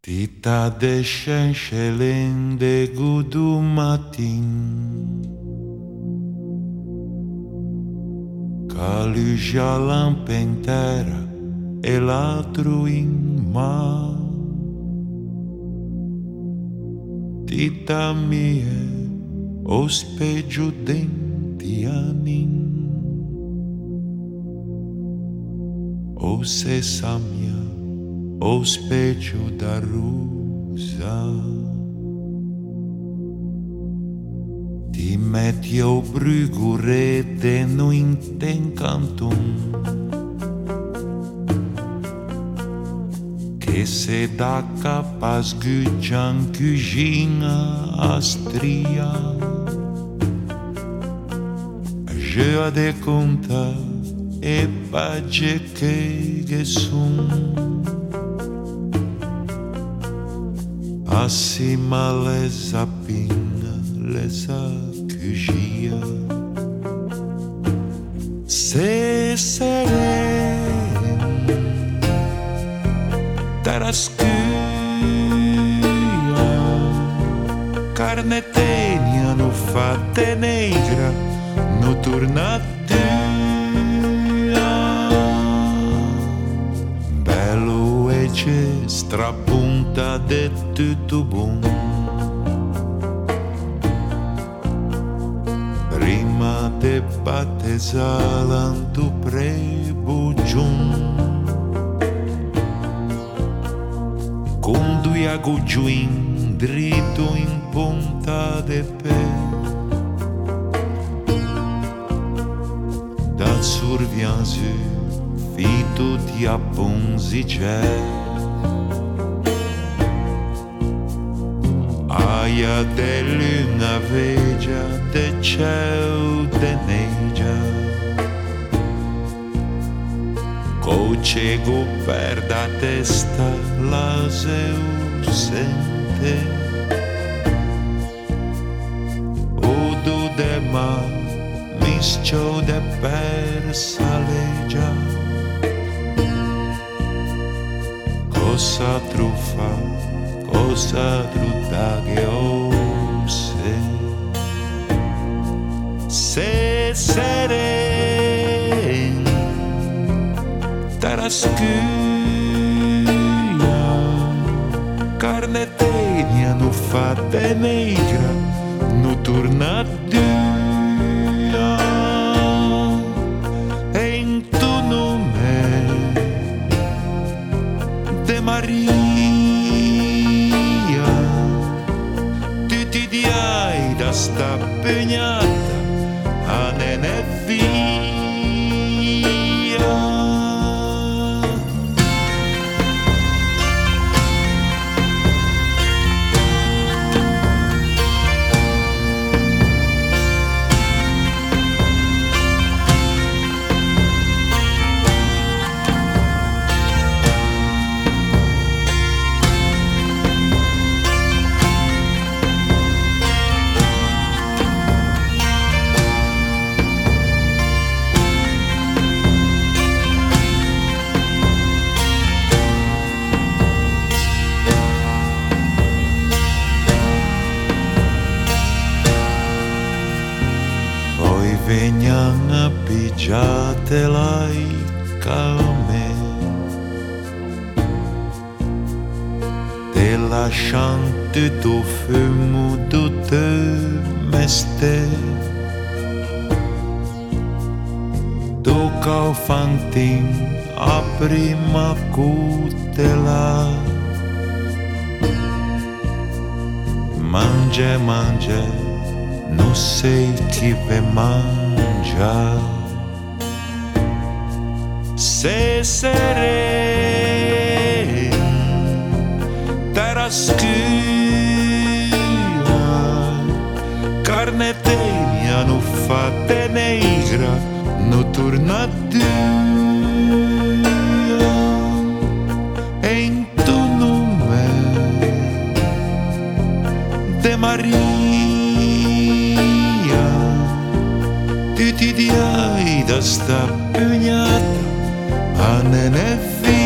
Tita descenchelen de gudu matin Caluja lampentera e l'altro in mar Tita mie ospeggio denti anin O se samia ospeggio da rusa Ti metti o brugurete no inten canton Che se da capas gugian cugina astria Je a de conta e pace che sun Acima les apina, les acugia Se seren Tarascuia Carne tegna no fate negra No tornatia Bello e c'è strapunta de tutto buon Prima de battesalan tu prebugiun Con due agugiuin dritto in punta de pe Dal survianzu fito di apponzi c'è Aia de luna vegia de ciel de negia Cocego per da testa la seu sente Odo de ma miscio de per salegia Cosa truffa Cosa trutta che ose Se seren Tarascuia Carne tegna no fate negra No tornatia E in tu nome De Maria sta pegnata a nene via Vegnan appiggiate laicame Te lasciante tu fumo tu te meste Tu caufantin a prima cutela Mangia, mangia Non sei chi ve mangia Se seren Tarascuia Carne tegna no fate negra No tornatia E in tu nome De Maria Tutti diai da sta pugnata a nene